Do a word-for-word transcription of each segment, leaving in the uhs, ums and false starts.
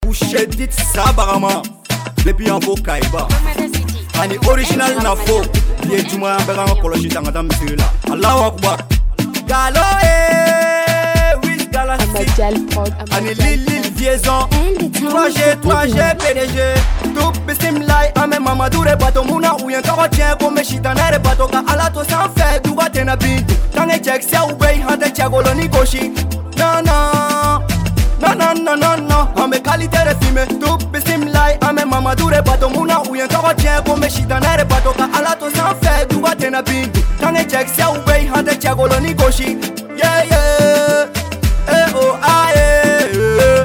touché dit sabarama depuis en faux kaiba ani original na faux ye juma bega koloji tanga tam misila Allahu akbar galo eh oui galaxy ani lili liaison trois G trois G P D G tout bistim lai ame mamadou re bato muna uyen kawa tien ko me shitana re bato ka ala to san fe du bate na bintu kange check se ubei hande chagolo ni goshi na na na na na na na ame qualité re filme tout bistim lai ame mamadou re bato muna uyen kawa tien ko me shitana re bato ka ala to san fe du bate na bintu kange check se ubei hande chagolo ni goshi yeah yeah eh oh ah yeah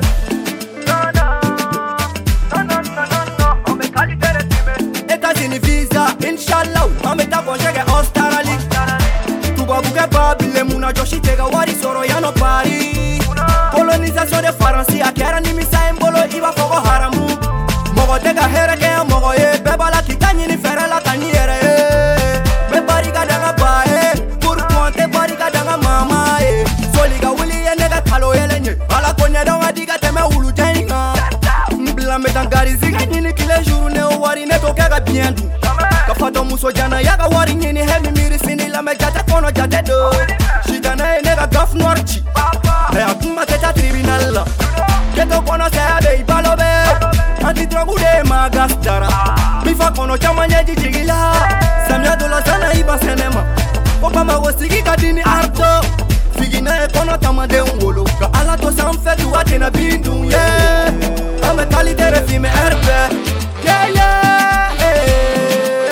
États-Unis visa, inshallah, ameta konjege Australia. Tuba buge babile muna joshi tega wari soro ya no pari. Colonisation de Faransi akera ni misa embolo iba fogo haramu. Mogo tega here ke mogo ye beba la kitani ni fere la taniere. Me bariga danga bae, pour ponte bariga danga mama e. Soliga wuli ye nega kalo yelenye. Ala konya danga diga teme ulu jenga. Mbla metangari ziga nini kile jour ne wari ne tokega bien du. Kafato muso jana yaga wari nini hemi miri sini la me jate kono jate do. Shitana e nega gaf norchi. He akuma teta tribunal la. Keto kono se abe ibalo be. Anti drogu de magastara. Mifa kono chama nyeji jigila. Samya dola sana iba senema. Opa mawosiki kadini arto. Figina e kono tamade ungolo. Ka ala to sanfe tu wate na bindu yeah. Ame qualité de film R P yeah yeah eh,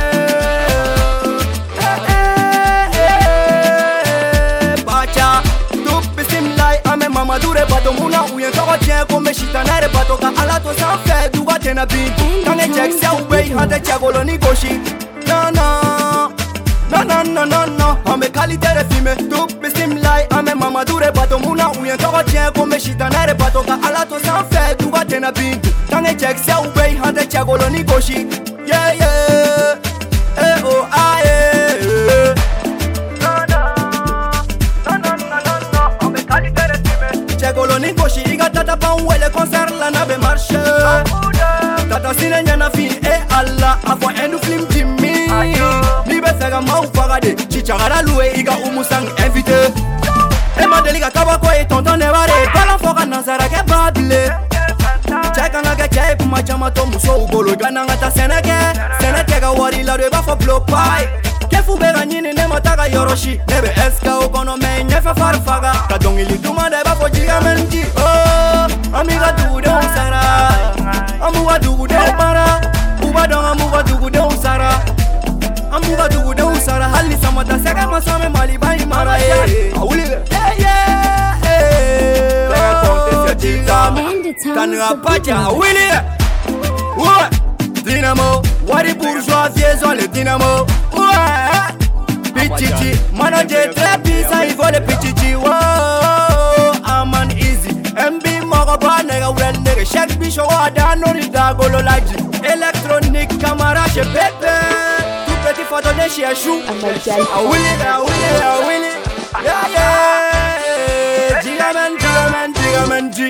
eh, eh, eh, bacha tu bisim lai ame mamadou re bato muna uyen kawa tien ko me shitana re bato ka ala to san fe du wate na bintu kange check se ubei hande chagolo ni goshi na na na na na na na ame qualité de film tu bisim lai ame mamadou re bato muna uyen kawa tien ko me shitana re bato ka ala to san fe du wate na bintu kange check se ubei hande chagolo ni goshi yeah yeah eh oh ah yeah na na na na na na ame qualité de film chagolo ni goshi iga tata pa wele concert la na be marche tata sine nyana fi eh Allah afo enu film jimmy ni be sega mau fagade chichagara loué iga umusang invité e mandeliga kabako e tonton ne bare bala foga nazara ke badle cheka nga ke chep machama to muso ugolo gana ngata seneke seneke ga wari la de ba fo blow pie ke fu be ganyini ne mataga yoroshi nebe eska o kono me nyefe farfaga ka dongi li duma de ba fo jiga menji oh amiga du de usara amuga du de para uba don amuga du de usara amuga du de usara hali samata sega masame mali bai mara e awuli yeah yeah eh konte se jiga Kanra pacha Willy ouais Dynamo Wari bourgeois viezon le dynamo ouais Pichichi manager très puissant il vole pichichi wow Aman easy M B Mogoba nega wel nega Shek Bisho wada nori da golo laji Electronique camara chez Pepe Tout petit photo de chez Chou Ah Willy ah Willy ah Willy Yeah yeah Gigaman Gigaman Gigaman G